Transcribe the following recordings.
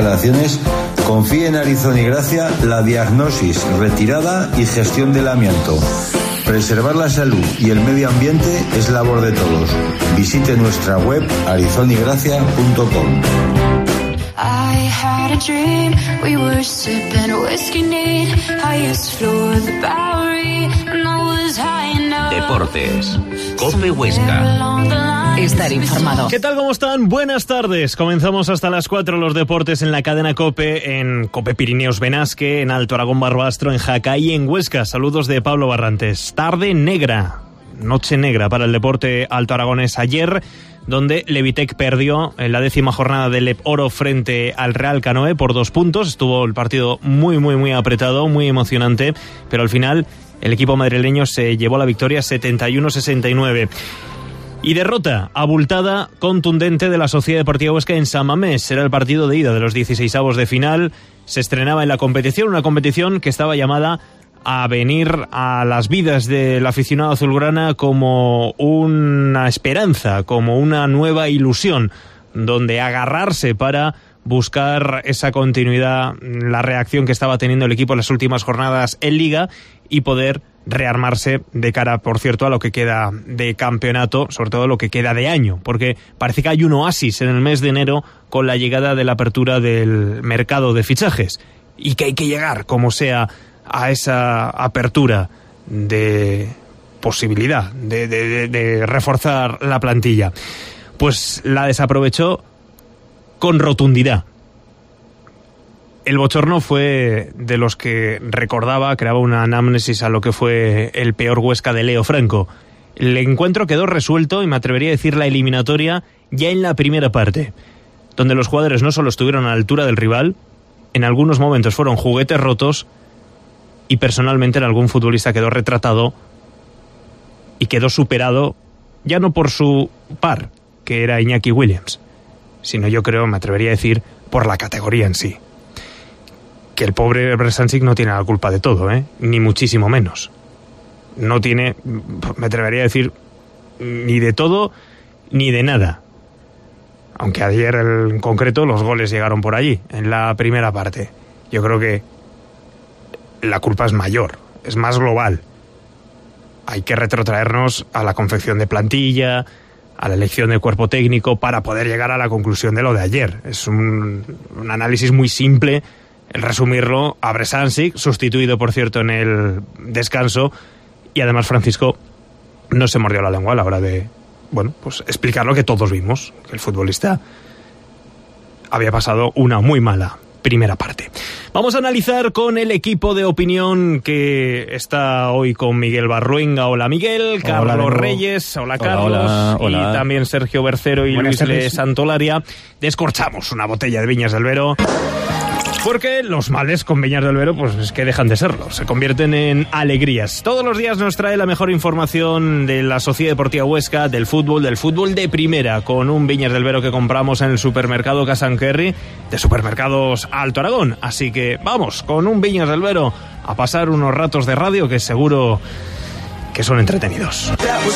instalaciones, confíe en Arizón y Gracia la diagnosis, retirada y gestión del amianto. Preservar la salud y el medio ambiente es labor de todos. Visite nuestra web arizonigracia.com. I had a dream, we were sipping whiskey neat, highest floor of the Bowery, and I was high enough. Deportes, Cope Huesca. Estar informado. ¿Qué tal? ¿Cómo están? Buenas tardes. Comenzamos hasta las 4 los deportes en la cadena COPE, en COPE Pirineos Benasque, en Alto Aragón Barbastro, en Jaca y en Huesca. Saludos de Pablo Barrantes. Tarde negra, noche negra para el deporte alto aragonés ayer, donde Levitec perdió en la 10ª jornada del Lep Oro frente al Real Canoe por 2 puntos. Estuvo el partido muy apretado, muy emocionante, pero al final el equipo madrileño se llevó la victoria 71-69. Y derrota abultada, contundente de la Sociedad Deportiva Huesca en San Mamés. Será el partido de ida de los 16avos de final. Se estrenaba en la competición, una competición que estaba llamada a venir a las vidas del aficionado azulgrana como una esperanza, como una nueva ilusión, donde agarrarse para buscar esa continuidad, la reacción que estaba teniendo el equipo en las últimas jornadas en Liga y poder rearmarse de cara, por cierto, a lo que queda de campeonato, sobre todo lo que queda de año, porque parece que hay un oasis en el mes de enero con la llegada de la apertura del mercado de fichajes y que hay que llegar, como sea, a esa apertura de posibilidad de reforzar la plantilla. Pues la desaprovechó con rotundidad. El bochorno fue de los que recordaba, creaba una anamnesis a lo que fue el peor Huesca de Leo Franco. El encuentro quedó resuelto, y me atrevería a decir la eliminatoria, ya en la primera parte, donde los jugadores no solo estuvieron a la altura del rival, en algunos momentos fueron juguetes rotos, y personalmente en algún futbolista quedó retratado y quedó superado, ya no por su par, que era Iñaki Williams, sino yo creo, me atrevería a decir, por la categoría en sí. Que el pobre Bresansic no tiene la culpa de todo, ni muchísimo menos. No tiene, me atrevería a decir, ni de todo ni de nada. Aunque ayer en concreto los goles llegaron por allí, en la primera parte. Yo creo que la culpa es mayor, es más global. Hay que retrotraernos a la confección de plantilla, a la elección del cuerpo técnico, para poder llegar a la conclusión de lo de ayer. Es un análisis muy simple el resumirlo a Bresansic, sustituido, por cierto, en el descanso, y además Francisco no se mordió la lengua a la hora de, pues explicar lo que todos vimos, que el futbolista había pasado una muy mala primera parte. Vamos a analizar con el equipo de opinión que está hoy con Miguel Barruenga. Hola Miguel, Carlos hola, Reyes, hola Carlos, hola. Y también Sergio Bercero y Luis Le Santolaria. Descorchamos una botella de Viñas del Vero, porque los males con Viñas del Vero, pues es que dejan de serlo, se convierten en alegrías. Todos los días nos trae la mejor información de la Sociedad Deportiva Huesca, del fútbol de primera, con un Viñas del Vero que compramos en el supermercado Casanquerri, de Supermercados Alto Aragón. Así que vamos, con un Viñas del Vero, a pasar unos ratos de radio que seguro que son entretenidos.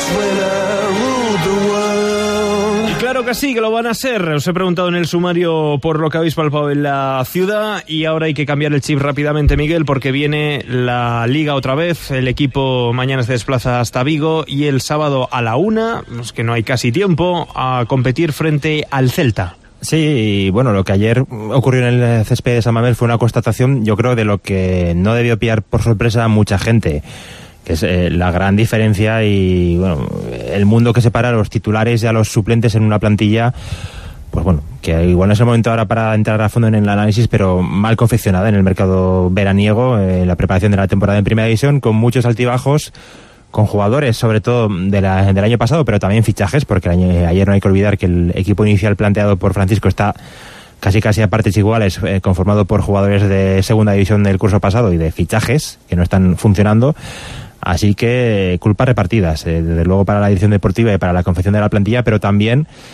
Claro que sí, que lo van a ser. Os he preguntado en el sumario por lo que habéis palpado en la ciudad, y ahora hay que cambiar el chip rápidamente, Miguel, porque viene la Liga otra vez. El equipo mañana se desplaza hasta Vigo y el sábado a la 1, es que no hay casi tiempo, a competir frente al Celta. Sí, bueno, lo que ayer ocurrió en el césped de San Mamés fue una constatación, yo creo, de lo que no debió pillar por sorpresa a mucha gente, que es la gran diferencia y bueno, el mundo que separa a los titulares y a los suplentes en una plantilla, pues bueno, que igual no es el momento ahora para entrar a fondo en el análisis, pero mal confeccionada en el mercado veraniego, en la preparación de la temporada en Primera División, con muchos altibajos, con jugadores sobre todo del año pasado, pero también fichajes, porque ayer no hay que olvidar que el equipo inicial planteado por Francisco está casi a partes iguales, conformado por jugadores de Segunda División del curso pasado y de fichajes que no están funcionando. Así que culpas repartidas, desde luego para la dirección deportiva y para la confección de la plantilla, pero también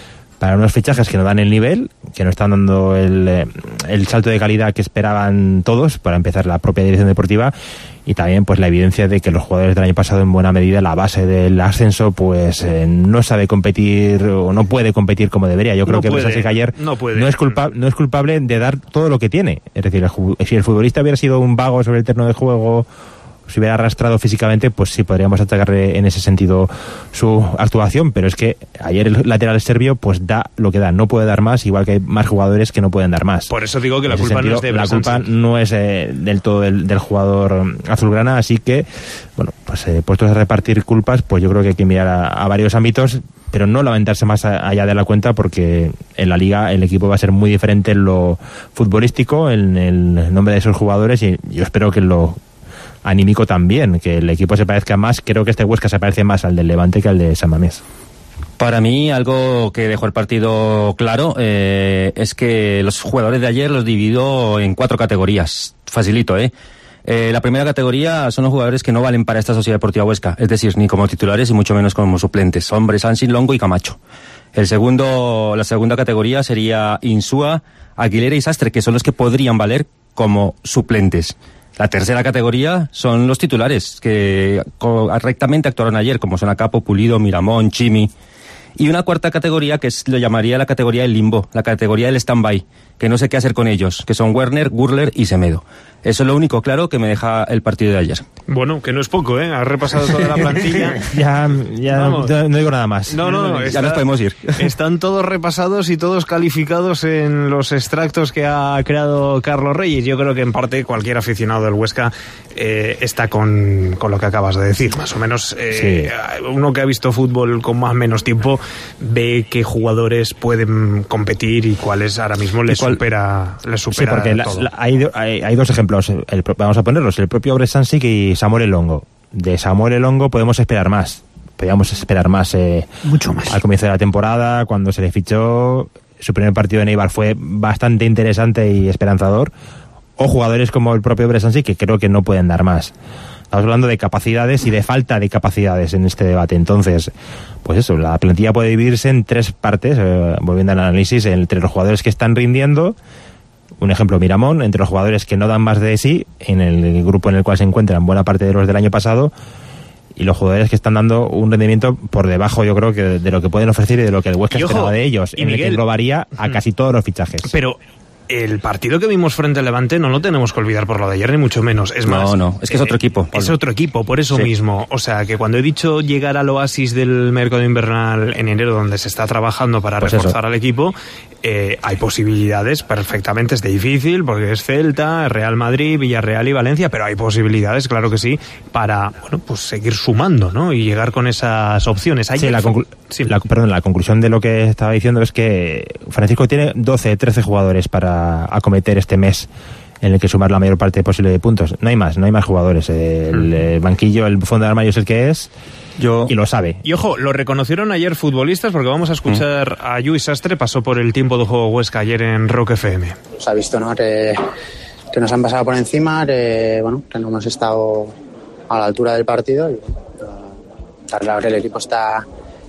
para unos fichajes que no dan el nivel, que no están dando el salto de calidad que esperaban todos, para empezar la propia dirección deportiva, y también pues la evidencia de que los jugadores del año pasado, en buena medida, la base del ascenso, pues no sabe competir o no puede competir como debería. Yo creo que Besançon ayer no es culpable de dar todo lo que tiene. Es decir, si el futbolista hubiera sido un vago sobre el terreno de juego, si hubiera arrastrado físicamente, pues sí podríamos atacarle en ese sentido su actuación, pero es que ayer el lateral serbio pues da lo que da, no puede dar más, igual que hay más jugadores que no pueden dar más. Por eso digo que la culpa no es de Besançon. La culpa no es del todo del jugador azulgrana, así que, bueno, pues puestos a repartir culpas, pues yo creo que hay que mirar a varios ámbitos, pero no lamentarse más allá de la cuenta, porque en la Liga el equipo va a ser muy diferente en lo futbolístico, en el nombre de esos jugadores, y yo espero que lo anímico también, que el equipo se parezca más. Creo que este Huesca se parece más al del Levante que al de San Mamés. Para mí, algo que dejó el partido claro es que los jugadores de ayer los divido en 4 categorías. Facilito, la primera categoría son los jugadores que no valen para esta Sociedad Deportiva Huesca, es decir, ni como titulares y mucho menos como suplentes. Son Bresansin, Longo y Camacho. La segunda categoría sería Insúa, Aguilera y Sastre, que son los que podrían valer como suplentes. La tercera categoría son los titulares, que rectamente actuaron ayer, como son Acapo, Pulido, Miramón, Chimi. Y una cuarta categoría que lo llamaría la categoría del limbo, la categoría del stand-by, que no sé qué hacer con ellos, que son Werner, Gurler y Semedo. Eso es lo único claro que me deja el partido de ayer. Bueno, que no es poco, Has repasado toda la plantilla. ya no digo nada más. No, ya nos podemos ir. Están todos repasados y todos calificados en los extractos que ha creado Carlos Reyes. Yo creo que en parte cualquier aficionado del Huesca está con lo que acabas de decir. Más o menos sí. Uno que ha visto fútbol con más o menos tiempo ve qué jugadores pueden competir y cuáles ahora mismo les supera sí, porque todo. Hay dos ejemplos. Vamos a ponerlos, el propio Bresançon y Samuel Elongo. De Samuel Elongo podíamos esperar más. Mucho más. Al comienzo de la temporada, cuando se le fichó, su primer partido en Eibar fue bastante interesante y esperanzador. O jugadores como el propio Bresançon, que creo que no pueden dar más. Estamos hablando de capacidades y de falta de capacidades en este debate. Entonces, pues eso, la plantilla puede dividirse en 3 partes, volviendo al análisis, entre los jugadores que están rindiendo. Un ejemplo, Miramón, entre los jugadores que no dan más de sí, en el grupo en el cual se encuentran buena parte de los del año pasado, y los jugadores que están dando un rendimiento por debajo, yo creo, que de lo que pueden ofrecer y de lo que el Huesca esperaba de ellos, en Miguel, el que englobaría a casi todos los fichajes. Pero el partido que vimos frente al Levante no lo tenemos que olvidar por lo de ayer, ni mucho menos. Es más, es que es otro equipo, Pablo. Es otro equipo, por eso mismo. O sea, que cuando he dicho llegar al oasis del mercado invernal en enero, donde se está trabajando para reforzar al equipo, hay posibilidades perfectamente. Es difícil, porque es Celta, Real Madrid, Villarreal y Valencia, pero hay posibilidades, claro que sí, para pues seguir sumando, ¿no? Y llegar con esas opciones. La conclusión de lo que estaba diciendo es que Francisco tiene 12-13 jugadores para acometer este mes en el que sumar la mayor parte posible de puntos. No hay más jugadores. El banquillo, el fondo de armario es el que es, y lo sabe. Y ojo, lo reconocieron ayer futbolistas, porque vamos a escuchar a Lluís Sastre, pasó por el tiempo de juego Huesca ayer en Rock FM. Se ha visto, ¿no?, que nos han pasado por encima, que no hemos estado a la altura del partido, y claro que el equipo está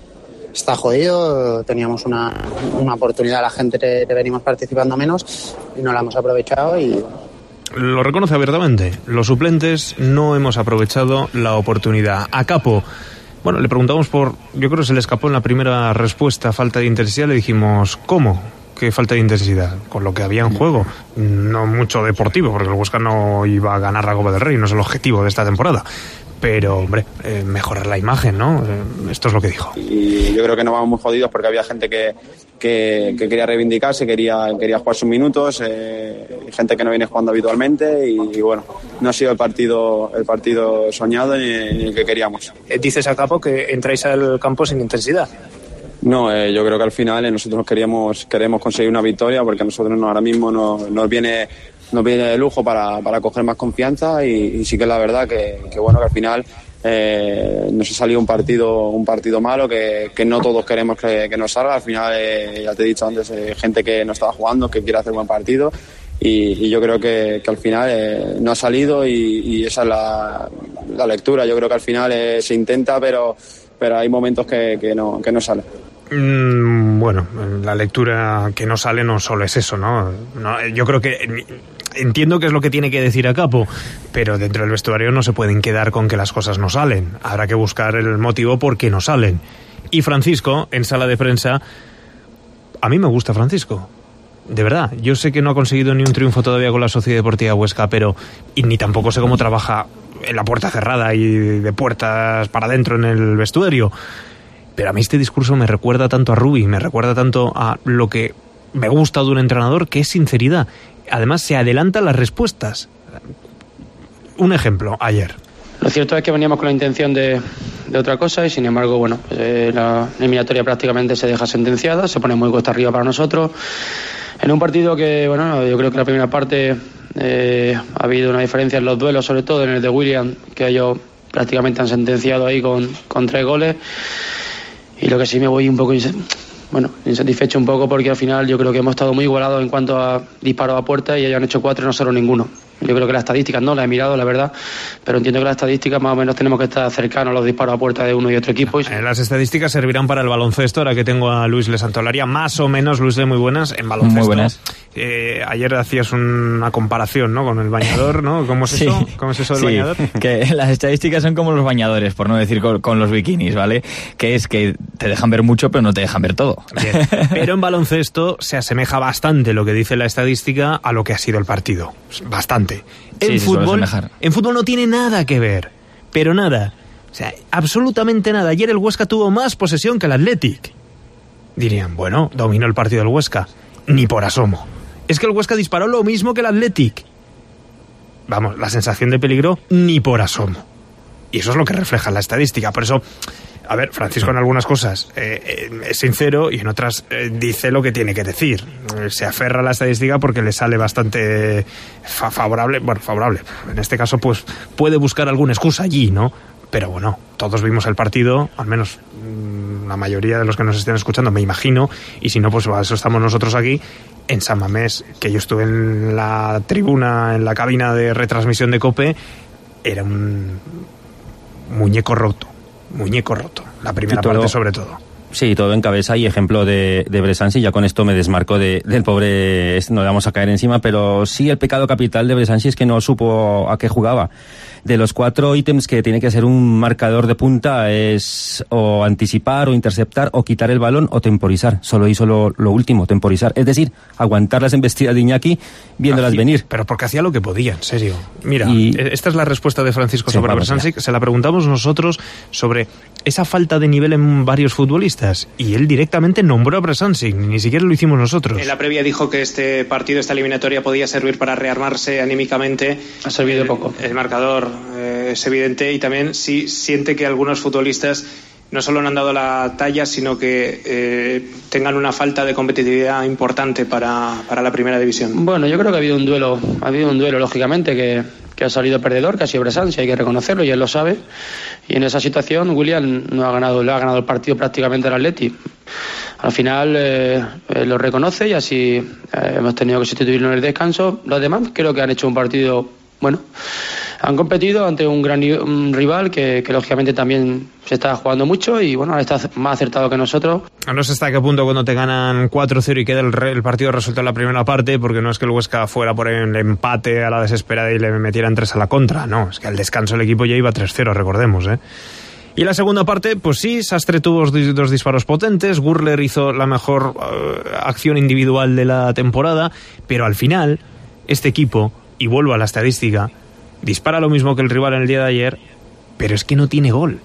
jodido. Teníamos una oportunidad, la gente que venimos participando menos, y no la hemos aprovechado. Y lo reconoce abiertamente. Los suplentes no hemos aprovechado la oportunidad. A Capo, bueno, le preguntamos yo creo que se le escapó en la primera respuesta, falta de intensidad. Le dijimos, ¿cómo? ¿Qué falta de intensidad? Con lo que había en juego. No mucho deportivo, porque el Huesca no iba a ganar la Copa del Rey, no es el objetivo de esta temporada. Pero, hombre, mejorar la imagen, ¿no? Esto es lo que dijo. Y yo creo que nos vamos muy jodidos, porque había gente que quería reivindicarse, quería jugar sus minutos, gente que no viene jugando habitualmente, y bueno, no ha sido el partido soñado ni el que queríamos. Dices a Capo que entráis al campo sin intensidad. No, yo creo que al final nosotros queremos conseguir una victoria, porque a nosotros ahora mismo nos viene de lujo para coger más confianza, y sí que es la verdad que bueno, que al final nos ha salido un partido malo, que no todos queremos que nos salga. Al final, ya te he dicho antes, gente que no estaba jugando, que quiere hacer buen partido, y yo creo que al final no ha salido, y esa es la lectura. Yo creo que al final se intenta, pero hay momentos que no sale. Bueno, la lectura que no sale no solo es eso, ¿no? Yo creo que entiendo que es lo que tiene que decir a Capo, pero dentro del vestuario no se pueden quedar con que las cosas no salen. Habrá que buscar el motivo por qué no salen. Y Francisco, en sala de prensa, a mí me gusta Francisco. De verdad, yo sé que no ha conseguido ni un triunfo todavía con la Sociedad Deportiva Huesca, y ni tampoco sé cómo trabaja en la puerta cerrada y de puertas para adentro en el vestuario. Pero a mí este discurso me recuerda tanto a Rubi, me recuerda tanto a lo que me gusta de un entrenador, que es sinceridad. Además, se adelantan las respuestas. Un ejemplo, ayer. Lo cierto es que veníamos con la intención de otra cosa y, sin embargo, bueno, la eliminatoria prácticamente se deja sentenciada, se pone muy cuesta arriba para nosotros. En un partido que, bueno, yo creo que la primera parte ha habido una diferencia en los duelos, sobre todo en el de William, que ellos prácticamente han sentenciado ahí con 3 goles. Y lo que sí me voy un poco insatisfecho un poco, porque al final yo creo que hemos estado muy igualados en cuanto a disparos a puerta y ellos han hecho 4 y nosotros ninguno. Yo creo que las estadísticas no las he mirado, la verdad, pero entiendo que las estadísticas más o menos tenemos que estar cercanos a los disparos a puerta de uno y otro equipo. Las estadísticas servirán para el baloncesto, ahora que tengo a Luis Le Santolaria, más o menos. Luis Le, muy buenas en baloncesto. Muy buenas. Ayer hacías una comparación, ¿no?, con el bañador, ¿no? ¿Cómo es eso? ¿Cómo es eso del bañador? Que las estadísticas son como los bañadores, por no decir con los bikinis, ¿vale? Que es que te dejan ver mucho, pero no te dejan ver todo. Bien. Pero en baloncesto se asemeja bastante lo que dice la estadística a lo que ha sido el partido. Bastante. En fútbol no tiene nada que ver, pero nada. O sea, absolutamente nada. Ayer el Huesca tuvo más posesión que el Athletic. Dirían, bueno, dominó el partido el Huesca. Ni por asomo. Es que el Huesca disparó lo mismo que el Athletic. Vamos, la sensación de peligro, ni por asomo. Y eso es lo que refleja la estadística. Por eso, a ver, Francisco en algunas cosas es sincero y en otras dice lo que tiene que decir. Se aferra a la estadística porque le sale bastante favorable. Bueno, favorable. En este caso, pues puede buscar alguna excusa allí, ¿no? Pero bueno, todos vimos el partido, al menos la mayoría de los que nos estén escuchando, me imagino, y si no, pues para eso estamos nosotros aquí, en San Mamés, que yo estuve en la tribuna, en la cabina de retransmisión de COPE, era un muñeco roto, la primera parte sobre todo. Sí, todo en cabeza y ejemplo de Bresansi. Ya con esto me desmarco del pobre, no le vamos a caer encima, pero sí el pecado capital de Bresansi es que no supo a qué jugaba. De los 4 ítems que tiene que hacer un marcador de punta es o anticipar o interceptar o quitar el balón o temporizar. Solo hizo lo último, temporizar. Es decir, aguantar las embestidas de Iñaki viéndolas venir. Pero porque hacía lo que podía, en serio. Mira, esta es la respuesta de Francisco sobre Bresansi. Se la preguntamos nosotros sobre esa falta de nivel en varios futbolistas y él directamente nombró a Bresansi, ni siquiera lo hicimos nosotros. En la previa dijo que este partido, esta eliminatoria podía servir para rearmarse anímicamente. Ha servido poco. El marcador es evidente y también sí siente que algunos futbolistas no solo no han dado la talla, sino que tengan una falta de competitividad importante para la primera división. Bueno, yo creo que ha habido un duelo lógicamente que ha salido perdedor, que ha sido Bresansi, hay que reconocerlo y él lo sabe. Y en esa situación William le ha ganado el partido prácticamente al Atleti. Al final lo reconoce y así hemos tenido que sustituirlo en el descanso. Los demás creo que han hecho un partido bueno. Han competido ante un gran rival que lógicamente también se está jugando mucho y bueno, está más acertado que nosotros. No sé hasta qué punto cuando te ganan 4-0 y queda el partido resuelto en la primera parte, porque no es que el Huesca fuera por el empate a la desesperada y le metieran 3 a la contra, no, es que al descanso el equipo ya iba 3-0, recordemos, Y en la segunda parte, pues sí, Sastre tuvo 2 disparos potentes, Gurler hizo la mejor acción individual de la temporada, pero al final, este equipo, y vuelvo a la estadística, dispara lo mismo que el rival en el día de ayer, pero es que no tiene gol.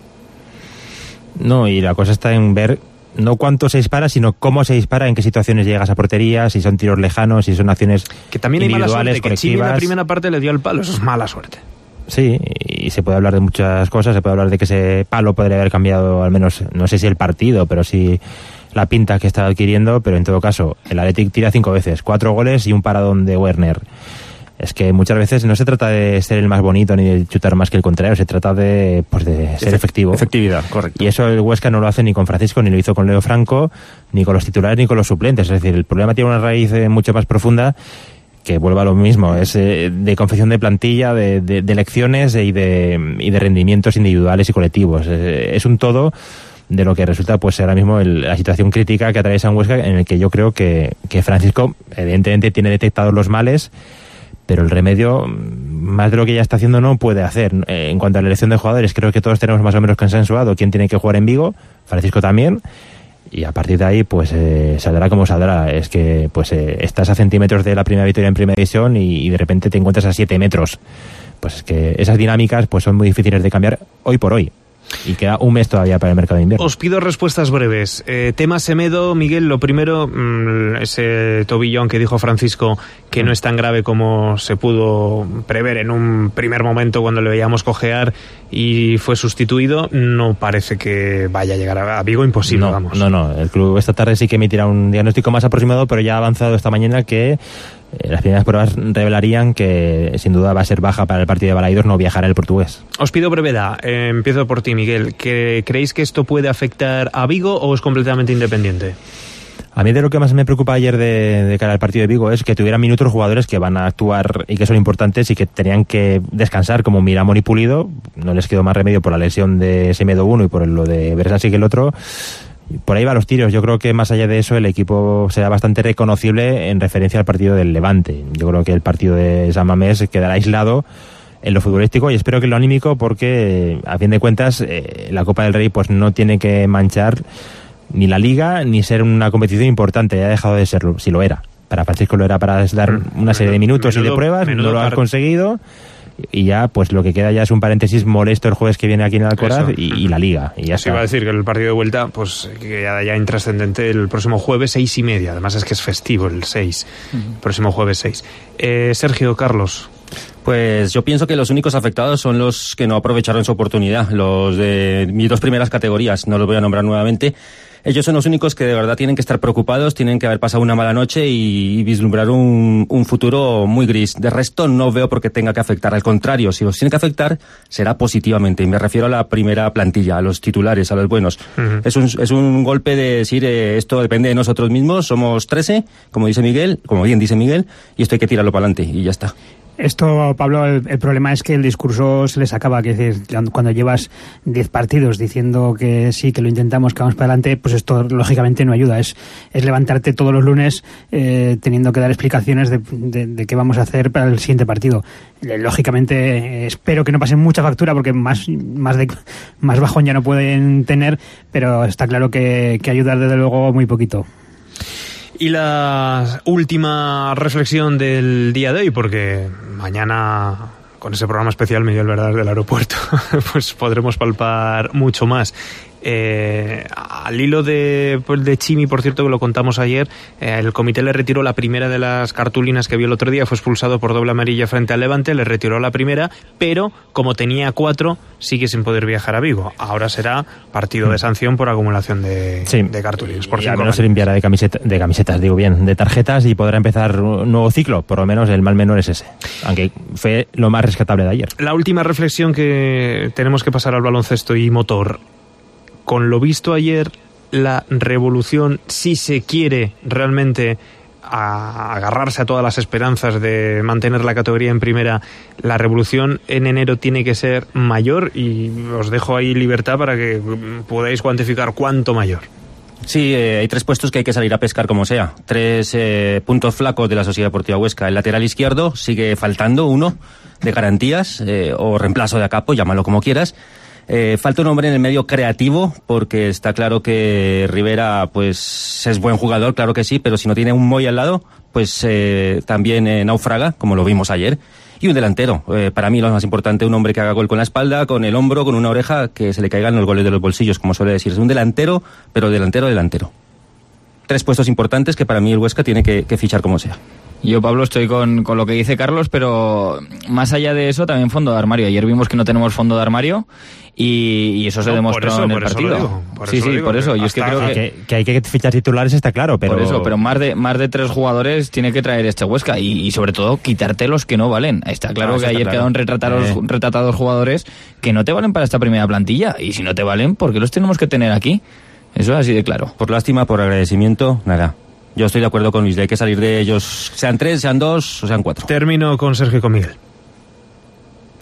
No, y la cosa está en ver no cuánto se dispara, sino cómo se dispara, en qué situaciones llegas a portería, si son tiros lejanos, si son acciones que también hay mala suerte, colectivas. Que Chimi en la primera parte le dio el palo, eso es mala suerte. Sí, y se puede hablar de muchas cosas, se puede hablar de que ese palo podría haber cambiado al menos, no sé si el partido, pero sí la pinta que está adquiriendo, pero en todo caso, el Athletic tira 5 veces, 4 goles y un paradón de Werner. Es que muchas veces no se trata de ser el más bonito ni de chutar más que el contrario, se trata de ser efectivo. Efectividad, correcto. Y eso el Huesca no lo hace ni con Francisco, ni lo hizo con Leo Franco, ni con los titulares, ni con los suplentes. Es decir, el problema tiene una raíz mucho más profunda, que vuelva a lo mismo, es de confección de plantilla, de elecciones y de rendimientos individuales y colectivos. Es un todo de lo que resulta pues ahora mismo la situación crítica que atraviesa en Huesca, en el que yo creo que Francisco evidentemente tiene detectados los males, pero el remedio, más de lo que ya está haciendo, no puede hacer. En cuanto a la elección de jugadores, creo que todos tenemos más o menos consensuado quién tiene que jugar en Vigo, Francisco también, y a partir de ahí pues saldrá como saldrá. Es que pues estás a centímetros de la primera victoria en primera división y de repente te encuentras a 7 metros. Pues es que esas dinámicas pues son muy difíciles de cambiar hoy por hoy. Y queda un mes todavía para el mercado de invierno. Os pido respuestas breves. Tema Semedo, Miguel, lo primero, ese tobillón que dijo Francisco que no es tan grave como se pudo prever en un primer momento cuando le veíamos cojear y fue sustituido, no parece que vaya a llegar a Vigo, imposible, vamos. No, el club esta tarde sí que emitirá un diagnóstico más aproximado, pero ya ha avanzado esta mañana que las primeras pruebas revelarían que sin duda va a ser baja para el partido de Balaidos, no viajará el portugués. Os pido brevedad, empiezo por ti, Miguel. ¿Creéis que esto puede afectar a Vigo o es completamente independiente? A mí de lo que más me preocupa ayer de cara al partido de Vigo es que tuvieran minutos jugadores que van a actuar y que son importantes y que tenían que descansar, como Miramón y Pulido. No les quedó más remedio por la lesión de Semedo uno y por lo de Bersasi que el otro. Por ahí va los tiros. Yo creo que más allá de eso el equipo será bastante reconocible en referencia al partido del Levante. Yo creo que el partido de San Mamés quedará aislado en lo futbolístico y espero que en lo anímico, porque a fin de cuentas la Copa del Rey pues no tiene que manchar ni la Liga ni ser una competición importante. Ya ha dejado de serlo, si lo era. Para Francisco lo era para dar una serie de minutos y de pruebas, no lo ha conseguido. Y ya pues lo que queda ya es un paréntesis molesto el jueves que viene aquí en Alcoraz y la Liga, y ya se iba a decir que el partido de vuelta pues que ya intrascendente el próximo jueves 6:30, además es que es festivo el 6, próximo jueves 6. Sergio, Carlos. Pues yo pienso que los únicos afectados son los que no aprovecharon su oportunidad, los de mis 2 primeras categorías, no los voy a nombrar nuevamente. Ellos son los únicos que de verdad tienen que estar preocupados, tienen que haber pasado una mala noche y vislumbrar un futuro muy gris. De resto no veo por qué tenga que afectar. Al contrario, si los tiene que afectar, será positivamente. Y me refiero a la primera plantilla, a los titulares, a los buenos. Es un golpe de decir, esto depende de nosotros mismos, somos 13, como bien dice Miguel, y esto hay que tirarlo para adelante y ya está. Esto, Pablo, el problema es que el discurso se les acaba, que es decir, cuando llevas 10 partidos diciendo que sí, que lo intentamos, que vamos para adelante, pues esto lógicamente no ayuda. Es levantarte todos los lunes teniendo que dar explicaciones de qué vamos a hacer para el siguiente partido. Lógicamente espero que no pasen mucha factura porque más bajón ya no pueden tener, pero está claro que ayudar desde luego muy poquito. Y la última reflexión del día de hoy, porque mañana con ese programa especial Miguel Verdad del aeropuerto pues podremos palpar mucho más. Al hilo de Chimi, por cierto, que lo contamos ayer, el comité le retiró la primera de las cartulinas que vio el otro día, fue expulsado por doble amarilla frente al Levante, le retiró la primera, pero como tenía 4, sigue sin poder viajar a Vigo. Ahora será partido de sanción por acumulación de cartulinas. Por al menos se limpiará de camisetas, de tarjetas, y podrá empezar un nuevo ciclo. Por lo menos el mal menor es ese, aunque fue lo más rescatable de ayer. La última reflexión que tenemos que pasar al baloncesto y motor. Con lo visto ayer, la revolución, si se quiere realmente agarrarse a todas las esperanzas de mantener la categoría en primera, la revolución en enero tiene que ser mayor, y os dejo ahí libertad para que podáis cuantificar cuánto mayor. Sí, hay 3 puestos que hay que salir a pescar como sea. 3 puntos flacos de la Sociedad Deportiva Huesca. El lateral izquierdo sigue faltando uno de garantías, o reemplazo de Acapo, llámalo como quieras. Falta un hombre en el medio creativo, porque está claro que Rivera pues es buen jugador, claro que sí, pero si no tiene un Moy al lado, pues también naufraga, como lo vimos ayer. Y un delantero, para mí lo más importante, un hombre que haga gol con la espalda, con el hombro, con una oreja, que se le caigan los goles de los bolsillos, como suele decir. Es un delantero, pero delantero. 3 puestos importantes que para mí el Huesca tiene que fichar como sea. Yo, Pablo, estoy con lo que dice Carlos, pero más allá de eso, también fondo de armario. Ayer vimos que no tenemos fondo de armario y eso se demostró en el partido. Por eso. Yo es que creo que hay que fichar titulares, está claro, pero... Por eso, pero más de 3 jugadores tiene que traer este Huesca y sobre todo quitarte los que no valen. Está claro que ayer quedaron retratados jugadores que no te valen para esta primera plantilla, y si no te valen, ¿por qué los tenemos que tener aquí? Eso es así de claro. Por lástima, por agradecimiento, nada. Yo estoy de acuerdo con Luis, hay que salir de ellos, sean 3, sean 2 o sean 4. Termino con Sergio y con Miguel.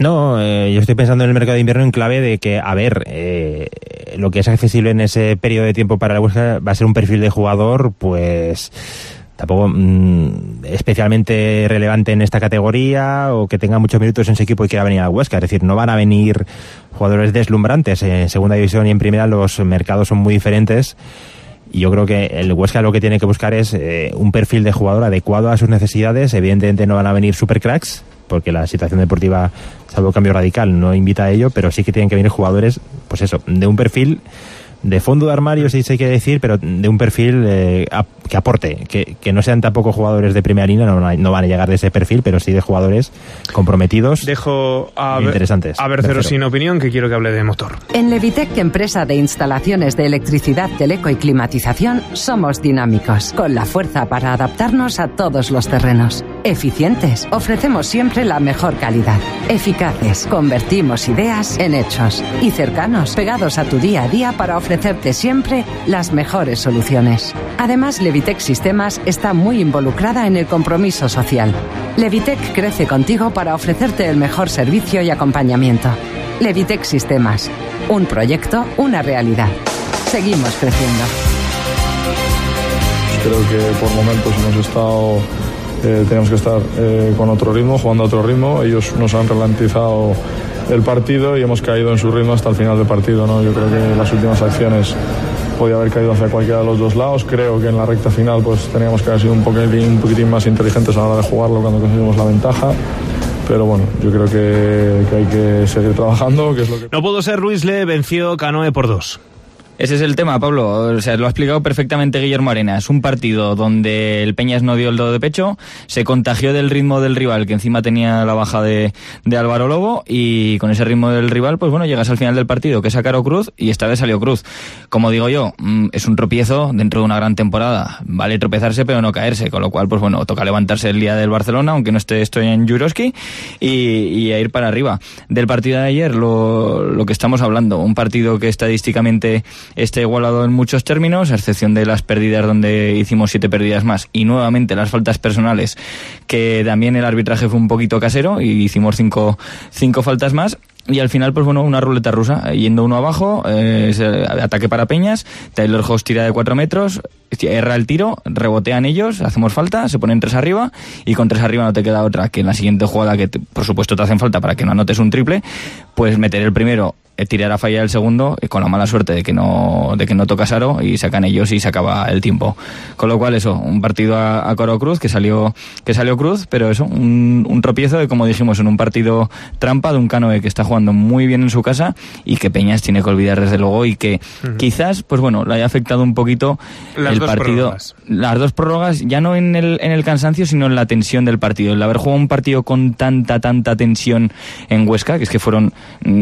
No, yo estoy pensando en el mercado de invierno en clave de que, a ver, lo que es accesible en ese periodo de tiempo para el Huesca va a ser un perfil de jugador, pues tampoco especialmente relevante en esta categoría o que tenga muchos minutos en su equipo y quiera venir al Huesca. Es decir, no van a venir jugadores deslumbrantes. En segunda división y en primera los mercados son muy diferentes. Y yo creo que el Huesca lo que tiene que buscar es un perfil de jugador adecuado a sus necesidades. Evidentemente no van a venir supercracks, porque la situación deportiva, salvo cambio radical, no invita a ello, pero sí que tienen que venir jugadores, pues eso, de un perfil de fondo de armario, si se quiere decir, pero de un perfil que aporte, que no sean tampoco jugadores de primera línea, no van a llegar de ese perfil, pero sí de jugadores comprometidos. Dejo interesantes. A Bercero sin opinión, que quiero que hable de motor. En Levitec, empresa de instalaciones de electricidad, teleco y climatización, somos dinámicos, con la fuerza para adaptarnos a todos los terrenos. Eficientes, ofrecemos siempre la mejor calidad. Eficaces, convertimos ideas en hechos. Y cercanos, pegados a tu día a día para ofrecerte siempre las mejores soluciones. Además, Levitec Sistemas está muy involucrada en el compromiso social. Levitec crece contigo para ofrecerte el mejor servicio y acompañamiento. Levitec Sistemas, un proyecto, una realidad. Seguimos creciendo. Creo que por momentos hemos estado, tenemos que estar con otro ritmo, jugando a otro ritmo. Ellos nos han ralentizado el partido y hemos caído en su ritmo hasta el final del partido, ¿no? Yo creo que las últimas acciones podía haber caído hacia cualquiera de los dos lados. Creo que en la recta final pues teníamos que haber sido un poquitín más inteligentes a la hora de jugarlo cuando conseguimos la ventaja. Pero bueno, yo creo que hay que seguir trabajando, que es lo que... No pudo ser, Luis Le venció Canoe por 2. Ese es el tema, Pablo. O sea, lo ha explicado perfectamente Guillermo Arenas. Un partido donde el Peñas no dio el do de pecho, se contagió del ritmo del rival, que encima tenía la baja de Álvaro Lobo, y con ese ritmo del rival, pues bueno, llegas al final del partido, que es a Caro Cruz, y esta vez salió Cruz. Como digo yo, es un tropiezo dentro de una gran temporada. Vale tropezarse, pero no caerse, con lo cual, pues bueno, toca levantarse el día del Barcelona, aunque no estoy en Jurovski, y a ir para arriba. Del partido de ayer, lo que estamos hablando, un partido que estadísticamente está igualado en muchos términos, a excepción de las pérdidas, donde hicimos 7 pérdidas más, y nuevamente las faltas personales, que también el arbitraje fue un poquito casero y hicimos 5 faltas más. Y al final, pues bueno, una ruleta rusa, yendo uno abajo, ataque para Peñas, Taylor Hoss tira de 4 metros, erra el tiro, rebotean ellos, hacemos falta, se ponen 3 arriba, y con 3 arriba no te queda otra que en la siguiente jugada, que por supuesto te hacen falta para que no anotes un triple, pues meter el primero, tirar a fallar el segundo, con la mala suerte de que no tocas aro, y sacan ellos y se acaba el tiempo. Con lo cual eso, un partido a Coro Cruz, que salió Cruz, pero eso, un tropiezo de, como dijimos, en un partido trampa de un Canoe que está jugando muy bien en su casa y que Peñas tiene que olvidar desde luego, y que quizás, pues bueno, le haya afectado un poquito el partido. Prórrogas. Las 2 prórrogas, ya no en el cansancio, sino en la tensión del partido. El haber jugado un partido con tanta tensión en Huesca, que es que fueron,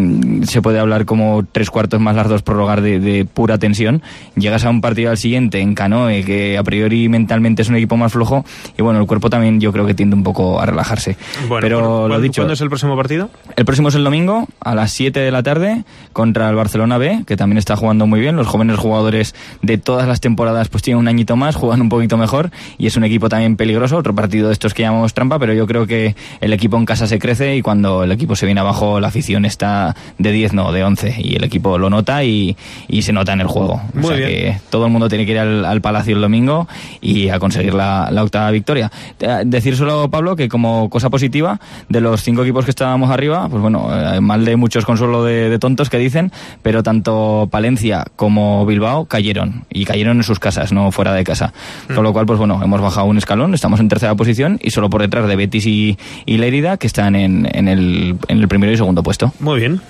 se puede hablar como 3/4 más las 2 prórrogas de pura tensión. Llegas a un partido al siguiente en Canoe, que a priori mentalmente es un equipo más flojo, y bueno, el cuerpo también yo creo que tiende un poco a relajarse. Bueno, pero lo dicho, ¿cuándo es el próximo partido? El próximo es el domingo a las 7 de la tarde contra el Barcelona B, que también está jugando muy bien. Los jóvenes jugadores de todas las temporadas pues tienen un añito más, juegan un poquito mejor, y es un equipo también peligroso, otro partido de estos que llamamos trampa, pero yo creo que el equipo en casa se crece, y cuando el equipo se viene abajo, la afición está de 10, no, de 11, y el equipo lo nota y se nota en el juego. O sea que todo el mundo tiene que ir al Palacio el domingo y a conseguir la 8ª victoria. Decir solo, Pablo, que como cosa positiva, de los 5 equipos que estábamos arriba, pues bueno, mal de muchos consuelo de tontos que dicen, pero tanto Palencia como Bilbao cayeron en sus casas, no fuera de casa. Con lo cual, pues bueno, hemos bajado un escalón, estamos en 3ª posición, y solo por detrás de Betis y Lérida, que están en el primero y segundo puesto. Muy bien.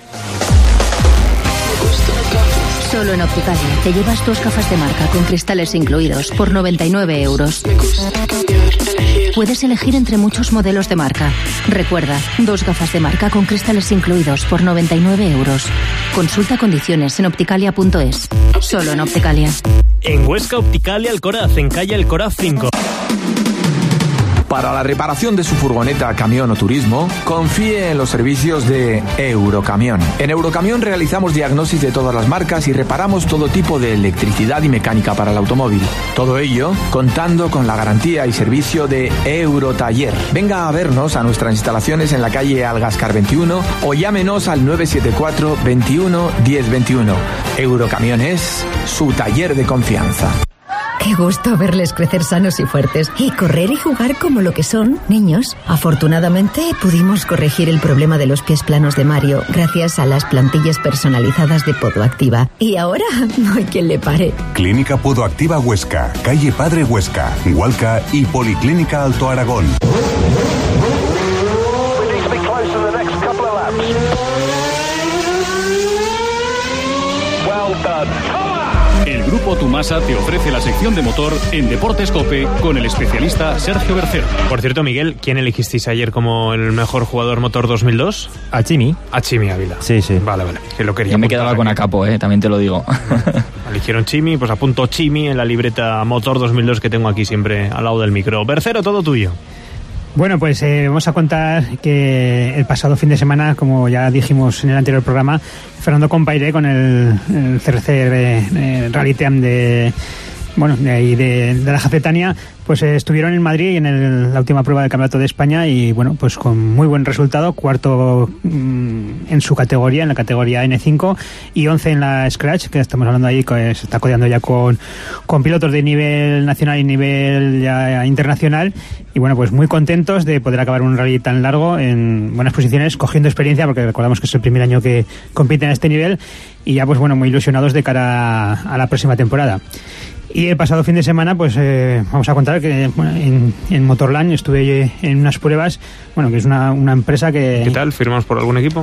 Solo en Opticalia te llevas 2 gafas de marca con cristales incluidos por 99 euros. Puedes elegir entre muchos modelos de marca. Recuerda, 2 gafas de marca con cristales incluidos por 99 euros. Consulta condiciones en opticalia.es. Solo en Opticalia. En Huesca, Opticalia Alcoraz, en calle Alcoraz 5. Para la reparación de su furgoneta, camión o turismo, confíe en los servicios de Eurocamión. En Eurocamión realizamos diagnosis de todas las marcas y reparamos todo tipo de electricidad y mecánica para el automóvil. Todo ello contando con la garantía y servicio de Eurotaller. Venga a vernos a nuestras instalaciones en la calle Algascar 21 o llámenos al 974 21 10 21. Eurocamión es su taller de confianza. Qué gusto verles crecer sanos y fuertes y correr y jugar como lo que son, niños. Afortunadamente pudimos corregir el problema de los pies planos de Mario gracias a las plantillas personalizadas de Podoactiva. Y ahora no hay quien le pare. Clínica Podoactiva Huesca, calle Padre Huesca, Hualca y Policlínica Alto Aragón. El Grupo Tumasa te ofrece la sección de motor en Deportes COPE con el especialista Sergio Bercero. Por cierto, Miguel, ¿quién elegisteis ayer como el mejor jugador motor 2002? A Chimi. A Chimi Ávila. Sí, sí. Vale, que lo quería. Yo me quedaba con Acapo, también te lo digo. Eligieron Chimi, pues apunto Chimi en la libreta motor 2002 que tengo aquí siempre al lado del micro. Bercero, todo tuyo. Bueno, pues vamos a contar que el pasado fin de semana, como ya dijimos en el anterior programa, Fernando Compairé con el CRC Rally Team de la Jacetania, pues estuvieron en Madrid en la última prueba del Campeonato de España y bueno, pues con muy buen resultado, cuarto en su categoría, en la categoría N5 y 11 en la Scratch, que estamos hablando ahí, que se está codeando ya con pilotos de nivel nacional y nivel ya internacional y bueno, pues muy contentos de poder acabar un rally tan largo en buenas posiciones, cogiendo experiencia, porque recordamos que es el primer año que compiten a este nivel y ya pues bueno, muy ilusionados de cara a la próxima temporada. Y el pasado fin de semana, pues vamos a contar que en Motorland estuve en unas pruebas, que es una empresa que... ¿Qué tal? ¿Firmamos por algún equipo?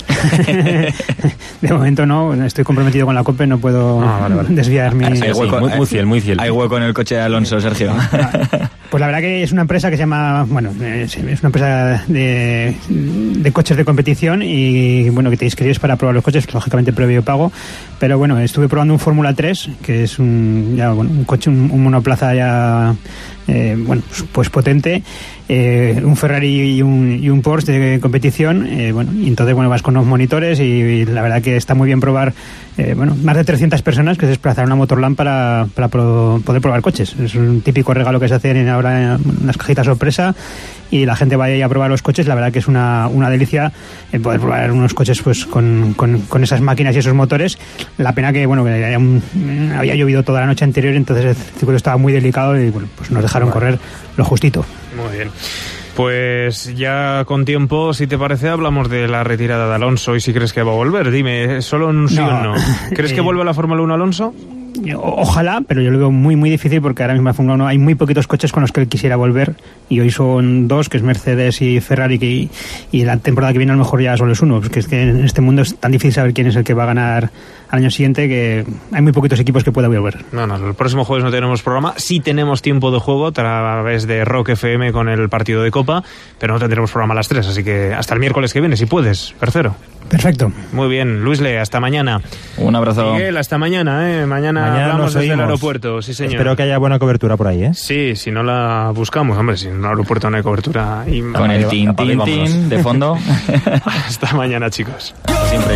De momento no, estoy comprometido con la COPE, no puedo desviar mi... Hay hueco, muy fiel. Hay hueco en el coche de Alonso, Sergio. Pues la verdad que es una empresa que se llama, es una empresa de coches de competición y que te inscribes para probar los coches, lógicamente previo pago, pero bueno, estuve probando un Fórmula 3, que es un coche, un monoplaza ya pues potente, un Ferrari y un Porsche de competición, y entonces vas con los monitores y la verdad que está muy bien probar más de 300 personas que se desplazaron a Motorland para poder probar coches. Es un típico regalo que se hacen ahora en unas cajitas sorpresa y la gente va ahí a probar los coches. La verdad que es una delicia poder probar unos coches pues con esas máquinas y esos motores. La pena que que había llovido toda la noche anterior, entonces el circuito estaba muy delicado y pues nos dejaron correr lo justito. Muy bien. Pues ya con tiempo, si te parece, hablamos de la retirada de Alonso y si crees que va a volver. Dime, solo un sí o no. ¿Crees que vuelve a la Fórmula 1 Alonso? Ojalá, pero yo lo veo muy muy difícil porque ahora mismo en la Fórmula 1 hay muy poquitos coches con los que él quisiera volver y hoy son dos, que es Mercedes y Ferrari, y la temporada que viene a lo mejor ya solo es uno, porque es que en este mundo es tan difícil saber quién es el que va a ganar al año siguiente que hay muy poquitos equipos que pueda volver. No, el próximo jueves no tenemos programa, sí tenemos tiempo de juego a través de Rock FM con el partido de Copa, pero no tendremos programa a las 3, así que hasta el miércoles que viene, si puedes, Bercero. Perfecto. Muy bien, Luis Le, hasta mañana. Un abrazo. Miguel, hasta mañana, Mañana hablamos desde el aeropuerto, sí señor. Espero que haya buena cobertura por ahí, Sí, si no la buscamos, hombre, si en un aeropuerto no hay cobertura. Con el tin de fondo. Hasta mañana, chicos. Hasta siempre.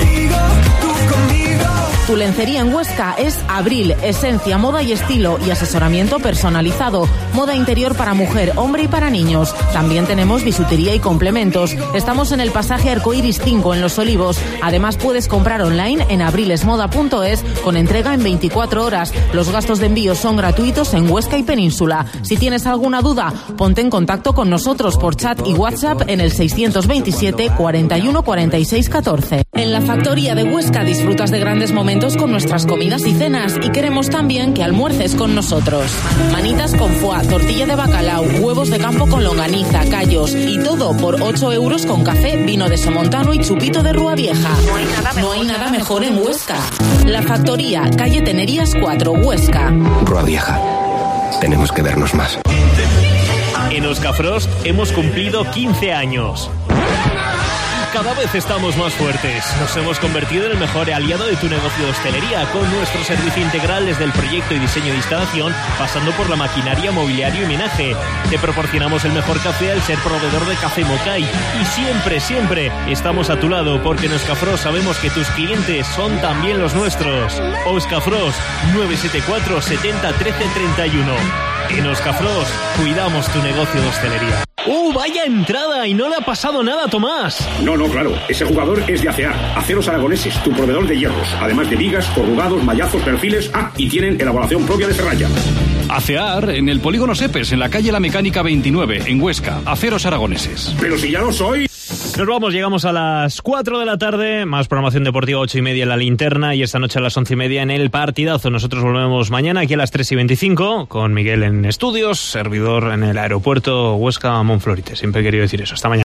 Tu lencería en Huesca es Abril, esencia, moda y estilo y asesoramiento personalizado. Moda interior para mujer, hombre y para niños. También tenemos bisutería y complementos. Estamos en el pasaje Arcoiris 5 en Los Olivos. Además puedes comprar online en abrilesmoda.es con entrega en 24 horas. Los gastos de envío son gratuitos en Huesca y Península. Si tienes alguna duda, ponte en contacto con nosotros por chat y WhatsApp en el 627 41 46 14. En la factoría de Huesca disfrutas de grandes momentos con nuestras comidas y cenas y queremos también que almuerces con nosotros. Manitas con foie, tortilla de bacalao, huevos de campo con longaniza, callos y todo por 8 euros con café, vino de Somontano y chupito de Rúa Vieja. No hay nada mejor en Huesca. La factoría, calle Tenerías 4, Huesca. Rúa Vieja. Tenemos que vernos más. En Oscafrost hemos cumplido 15 años. cada vez estamos más fuertes. Nos hemos convertido en el mejor aliado de tu negocio de hostelería, con nuestro servicio integral desde el proyecto y diseño de instalación, pasando por la maquinaria, mobiliario y menaje. Te proporcionamos el mejor café al ser proveedor de Café Mocay. Y siempre estamos a tu lado, porque en Euskafrost sabemos que tus clientes son también los nuestros. Euskafrost, 974 70 13 31. En Euskafrost cuidamos tu negocio de hostelería. ¡Vaya entrada! Y no le ha pasado nada a Tomás. No, claro. Ese jugador es de ACEAR, Aceros Aragoneses, tu proveedor de hierros. Además de vigas, corrugados, mallazos, perfiles. Y tienen elaboración propia de Ferralla. ACEAR en el Polígono Sepes, en la calle La Mecánica 29, en Huesca. Aceros Aragoneses. Pero si ya lo soy. Nos vamos, llegamos a las 4 de la tarde, más programación deportiva, 8:30 en La Linterna y esta noche a las 11:30 en El Partidazo. Nosotros volvemos mañana aquí a las 3:25 con Miguel en estudios, servidor en el aeropuerto Huesca Monflorite. Siempre he querido decir eso. Hasta mañana.